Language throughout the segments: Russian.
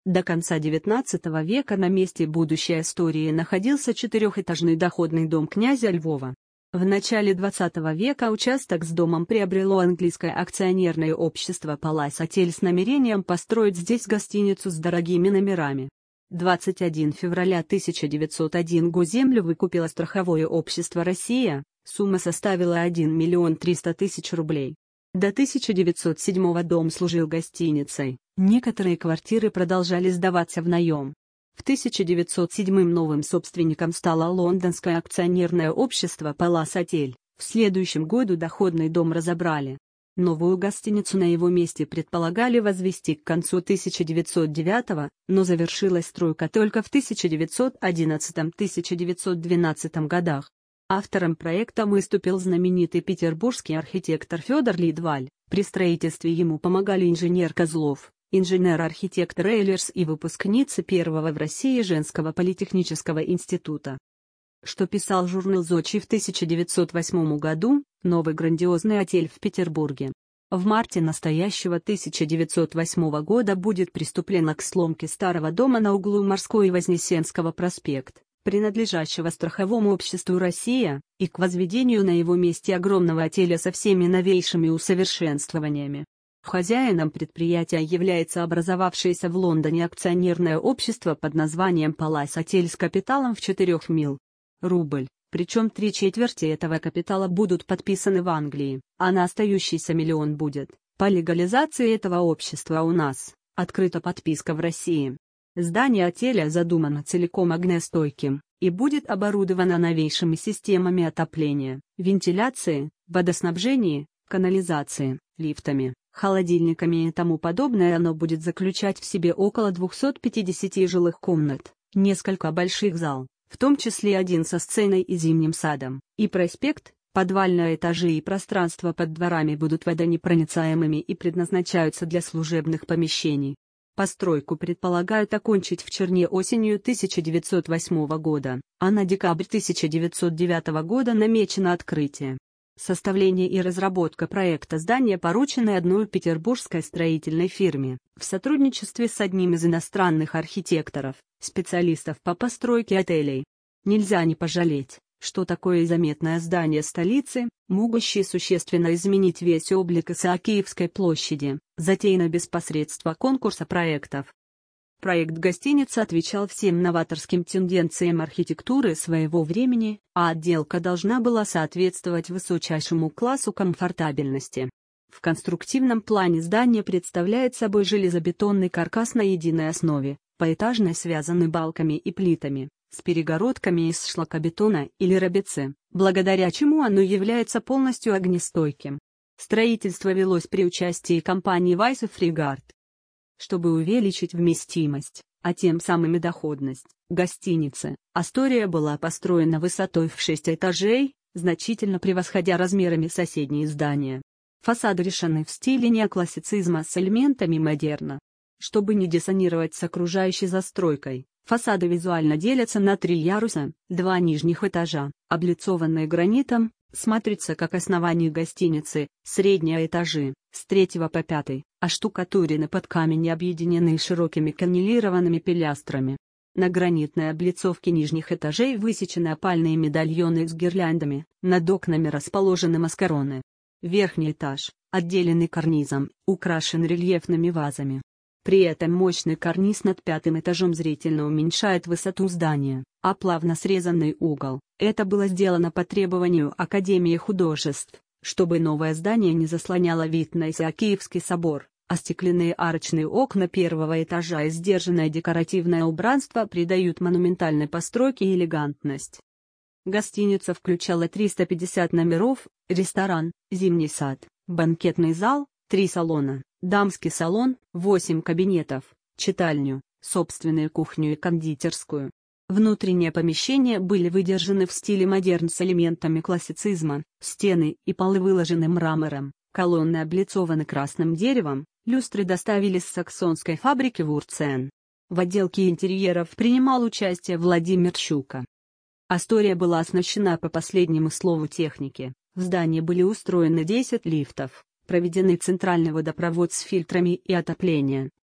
До конца XIX века на месте будущей Астории находился четырехэтажный доходный дом князя Львова. В начале XX века участок с домом приобрело английское акционерное общество Palace Hotel с намерением построить здесь гостиницу с дорогими номерами. 21 февраля 1901 г. землю выкупило страховое общество «Россия», сумма составила 1 300 000 рублей. До 1907 дом служил гостиницей, некоторые квартиры продолжали сдаваться в наем. В 1907 новым собственником стало лондонское акционерное общество Palace Hotel. В следующем году доходный дом разобрали. Новую гостиницу на его месте предполагали возвести к концу 1909, но завершилась стройка только в 1911-1912 годах. Автором проекта выступил знаменитый петербургский архитектор Федор Лидваль. При строительстве ему помогали инженер Козлов, инженер-архитектор Эйлерс и выпускница первого в России женского политехнического института. Что писал журнал «Зодчий» в 1908 году, новый грандиозный отель в Петербурге. В марте настоящего 1908 года будет приступлено к сломке старого дома на углу Морской и Вознесенского проспект, принадлежащего страховому обществу «Россия», и к возведению на его месте огромного отеля со всеми новейшими усовершенствованиями. Хозяином предприятия является образовавшееся в Лондоне акционерное общество под названием Palace Hotel с капиталом в 4 миллионов рублей, причем 3/4 этого капитала будут подписаны в Англии, а на остающийся миллион будет, по легализации этого общества у нас, открыта подписка в России. Здание отеля задумано целиком огнестойким и будет оборудовано новейшими системами отопления, вентиляции, водоснабжения, канализации, лифтами, холодильниками и тому подобное. Оно будет заключать в себе около 250 жилых комнат, несколько больших зал, в том числе один со сценой и зимним садом, и проспект, подвальные этажи и пространства под дворами будут водонепроницаемыми и предназначаются для служебных помещений. Постройку предполагают окончить в Черне осенью 1908 года, а на декабрь 1909 года намечено открытие. Составление и разработка проекта здания поручены одной петербургской строительной фирме, в сотрудничестве с одним из иностранных архитекторов, специалистов по постройке отелей. Нельзя не пожалеть, что такое заметное здание столицы, могущее существенно изменить весь облик Исаакиевской площади, затеяно без посредства конкурса проектов. Проект гостиницы отвечал всем новаторским тенденциям архитектуры своего времени, а отделка должна была соответствовать высочайшему классу комфортабельности. В конструктивном плане здание представляет собой железобетонный каркас на единой основе, поэтажно связанный балками и плитами, с перегородками из шлакобетона или рабеце, благодаря чему оно является полностью огнестойким. Строительство велось при участии компании Weiss и Frigard. Чтобы увеличить вместимость, а тем самым и доходность, гостиницы, Астория была построена высотой в 6 этажей, значительно превосходя размерами соседние здания. Фасады решены в стиле неоклассицизма с элементами модерна. Чтобы не диссонировать с окружающей застройкой, фасады визуально делятся на 3 яруса, 2 нижних этажа, облицованные гранитом, смотрится как основание гостиницы, средние этажи, с 3 по 5, оштукатурены под камень и объединены широкими каннелированными пилястрами. На гранитной облицовке нижних этажей высечены опальные медальоны с гирляндами, над окнами расположены маскароны. Верхний этаж, отделенный карнизом, украшен рельефными вазами. При этом мощный карниз над 5-м этажом зрительно уменьшает высоту здания, а плавно срезанный угол. Это было сделано по требованию Академии художеств, чтобы новое здание не заслоняло вид на Исаакиевский собор, а стеклянные арочные окна 1-го этажа и сдержанное декоративное убранство придают монументальной постройке элегантность. Гостиница включала 350 номеров, ресторан, зимний сад, банкетный зал, 3 салона, дамский салон, 8 кабинетов, читальню, собственную кухню и кондитерскую. Внутренние помещения были выдержаны в стиле модерн с элементами классицизма, стены и полы выложены мрамором, колонны облицованы красным деревом, люстры доставили с саксонской фабрики Вурцен. В отделке интерьеров принимал участие Владимир Щука. Астория была оснащена по последнему слову техники. В здании были устроены 10 лифтов, проведены центральный водопровод с фильтрами и отопление,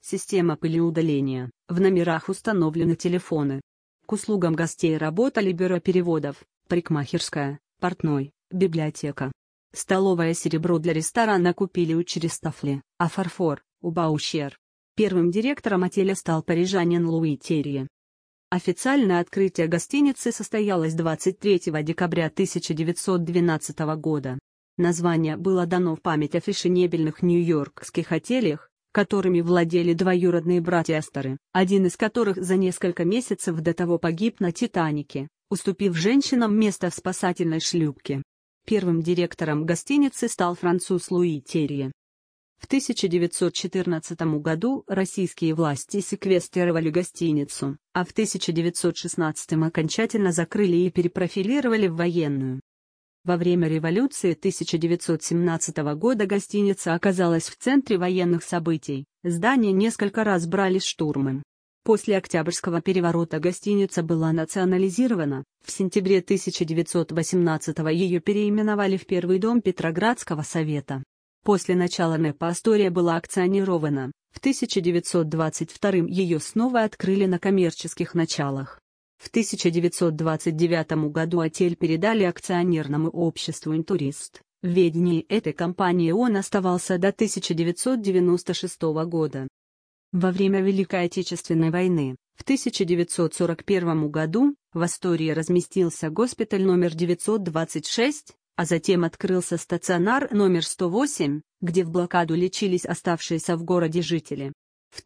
Система пылеудаления. В номерах установлены телефоны. К услугам гостей работали бюро переводов, парикмахерская, портной, библиотека. Столовое серебро для ресторана купили у Черестофли, а фарфор – у Баущер. Первым директором отеля стал парижанин Луи Терье. Официальное открытие гостиницы состоялось 23 декабря 1912 года. Название было дано в память о фешенебельных нью-йоркских отелях, которыми владели двоюродные братья Асторы, один из которых за несколько месяцев до того погиб на «Титанике», уступив женщинам место в спасательной шлюпке. Первым директором гостиницы стал француз Луи Терье. В 1914 году российские власти секвестировали гостиницу, а в 1916 окончательно закрыли и перепрофилировали в военную. Во время революции 1917 года гостиница оказалась в центре военных событий, здание несколько раз брали штурмом. После Октябрьского переворота гостиница была национализирована, в сентябре 1918 ее переименовали в Первый дом Петроградского совета. После начала НЭПа Астория была акционирована, в 1922 ее снова открыли на коммерческих началах. В 1929 году отель передали акционерному обществу «Интурист». В ведении этой компании он оставался до 1996 года. Во время Великой Отечественной войны, в 1941 году, в Астории разместился госпиталь номер 926, а затем открылся стационар номер 108, где в блокаду лечились оставшиеся в городе жители. В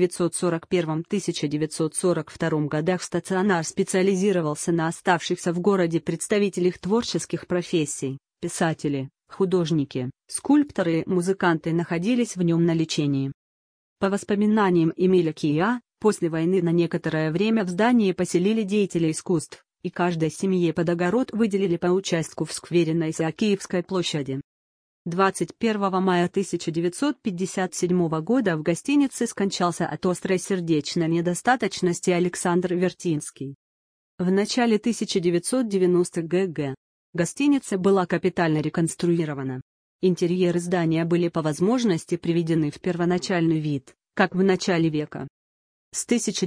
1941-1942 годах стационар специализировался на оставшихся в городе представителях творческих профессий, писатели, художники, скульпторы и музыканты находились в нем на лечении. По воспоминаниям Эмиля Киа, после войны на некоторое время в здании поселили деятелей искусств, и каждой семье под огород выделили по участку в сквере на Исаакиевской площади. 21 мая 1957 года в гостинице скончался от острой сердечной недостаточности Александр Вертинский. В начале 1990-х г.г. гостиница была капитально реконструирована. Интерьеры здания были по возможности приведены в первоначальный вид, как в начале века. С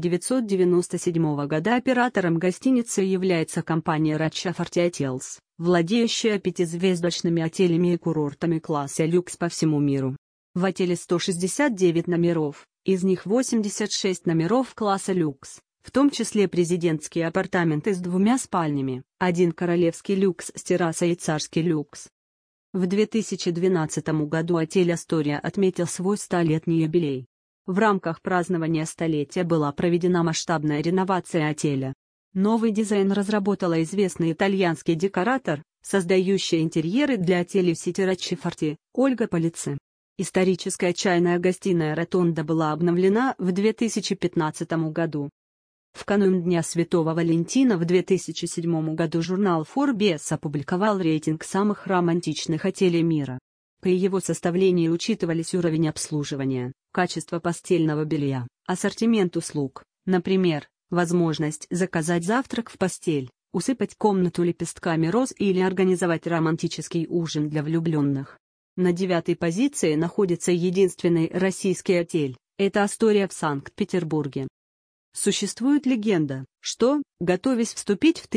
1997 года оператором гостиницы является компания Ratchaforti Hotels, владеющая 5-звездочными отелями и курортами класса люкс по всему миру. В отеле 169 номеров, из них 86 номеров класса люкс, в том числе президентские апартаменты с 2 спальнями, 1 королевский люкс с террасой и царский люкс. В 2012 году отель Астория отметил свой 100-летний юбилей. В рамках празднования столетия была проведена масштабная реновация отеля. Новый дизайн разработала известный итальянский декоратор, создающий интерьеры для отелей в сети Ratchaforti, Ольга Полици. Историческая чайная гостиная «Ротонда» была обновлена в 2015 году. В канун Дня Святого Валентина в 2007 году журнал Forbes опубликовал рейтинг самых романтичных отелей мира. При его составлении учитывались уровень обслуживания, качество постельного белья, ассортимент услуг, например, возможность заказать завтрак в постель, усыпать комнату лепестками роз или организовать романтический ужин для влюбленных. На 9-й позиции находится единственный российский отель – это Астория в Санкт-Петербурге. Существует легенда, что, готовясь вступить в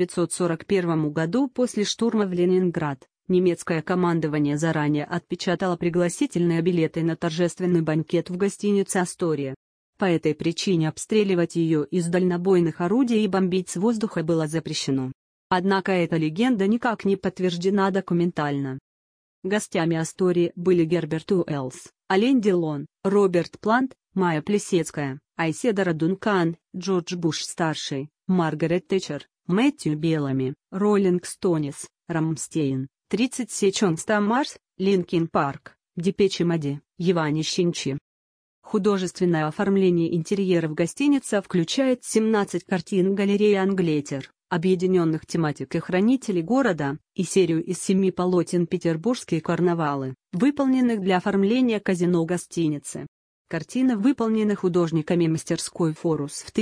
1941 году после штурма в Ленинград, немецкое командование заранее отпечатало пригласительные билеты на торжественный банкет в гостинице «Астория». По этой причине обстреливать ее из дальнобойных орудий и бомбить с воздуха было запрещено. Однако эта легенда никак не подтверждена документально. Гостями Астории были Герберт Уэллс, Ален Делон, Роберт Плант, Майя Плисецкая, Айседора Дункан, Джордж Буш-старший, Маргарет Тэтчер, Мэтью Беллами, Роллинг Стоунс, Рамстейн, 30 Seconds to Mars, Линкин Парк, Депечи Моди, Ивани Щинчи. Художественное оформление интерьеров гостиницы включает 17 картин галереи Англетер, объединенных тематикой хранителей города, и серию из 7 полотен «Петербургские карнавалы», выполненных для оформления казино гостиницы. Картина выполнена художниками мастерской Форус в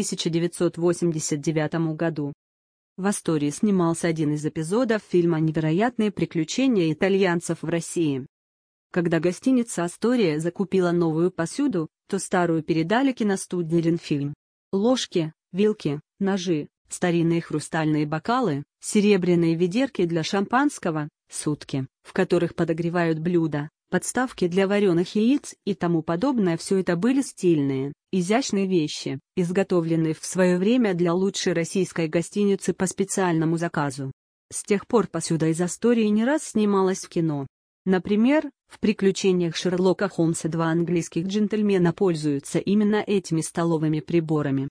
1989 году. В Астории снимался один из эпизодов фильма «Невероятные приключения итальянцев в России». Когда гостиница «Астория» закупила новую посуду, то старую передали киностудии «Ленфильм». Ложки, вилки, ножи, старинные хрустальные бокалы, серебряные ведерки для шампанского, сутки, в которых подогревают блюда, подставки для вареных яиц и тому подобное — все это были стильные, изящные вещи, изготовленные в свое время для лучшей российской гостиницы по специальному заказу. С тех пор посуда из «Астории» не раз снималась в кино. Например, в «Приключениях Шерлока Холмса» два английских джентльмена пользуются именно этими столовыми приборами.